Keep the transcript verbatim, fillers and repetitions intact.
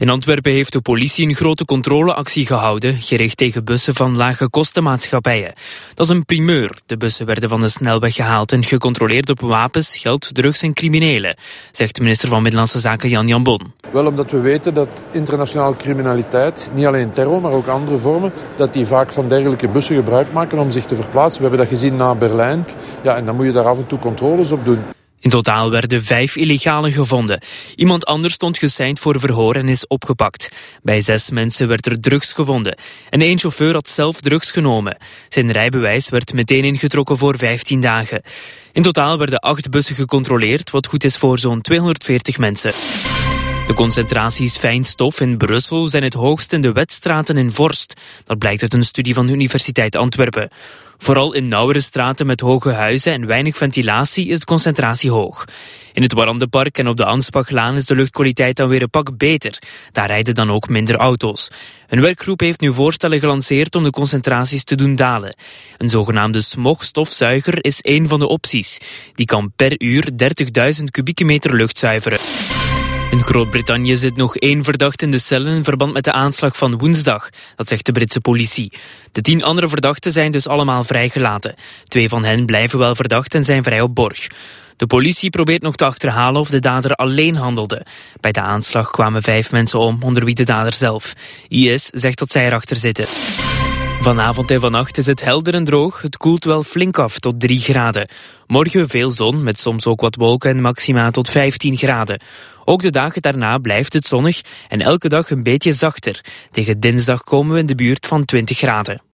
In Antwerpen heeft de politie een grote controleactie gehouden, gericht tegen bussen van lage kostenmaatschappijen. Dat is een primeur. De bussen werden van de snelweg gehaald en gecontroleerd op wapens, geld, drugs en criminelen, zegt de minister van Binnenlandse Zaken Jan Jambon. Wel omdat we weten dat internationale criminaliteit, niet alleen terror, maar ook andere vormen, dat die vaak van dergelijke bussen gebruik maken om zich te verplaatsen. We hebben dat gezien na Berlijn. Ja, en dan moet je daar af en toe controles op doen. In totaal werden vijf illegalen gevonden. Iemand anders stond geseind voor verhoor en is opgepakt. Bij zes mensen werd er drugs gevonden. En één chauffeur had zelf drugs genomen. Zijn rijbewijs werd meteen ingetrokken voor vijftien dagen. In totaal werden acht bussen gecontroleerd, wat goed is voor zo'n tweehonderdveertig mensen. De concentraties fijn stof in Brussel zijn het hoogst in de Wetstraten in Vorst. Dat blijkt uit een studie van de Universiteit Antwerpen. Vooral in nauwere straten met hoge huizen en weinig ventilatie is de concentratie hoog. In het Warrandepark en op de Ansbachlaan is de luchtkwaliteit dan weer een pak beter. Daar rijden dan ook minder auto's. Een werkgroep heeft nu voorstellen gelanceerd om de concentraties te doen dalen. Een zogenaamde smogstofzuiger is één van de opties. Die kan per uur dertigduizend kubieke meter lucht zuiveren. In Groot-Brittannië zit nog één verdachte in de cellen in verband met de aanslag van woensdag. Dat zegt de Britse politie. De tien andere verdachten zijn dus allemaal vrijgelaten. Twee van hen blijven wel verdacht en zijn vrij op borg. De politie probeert nog te achterhalen of de dader alleen handelde. Bij de aanslag kwamen vijf mensen om, onder wie de dader zelf. I S zegt dat zij erachter zitten. Vanavond en vannacht is het helder en droog. Het koelt wel flink af tot drie graden. Morgen veel zon, met soms ook wat wolken en maxima tot vijftien graden. Ook de dagen daarna blijft het zonnig en elke dag een beetje zachter. Tegen dinsdag komen we in de buurt van twintig graden.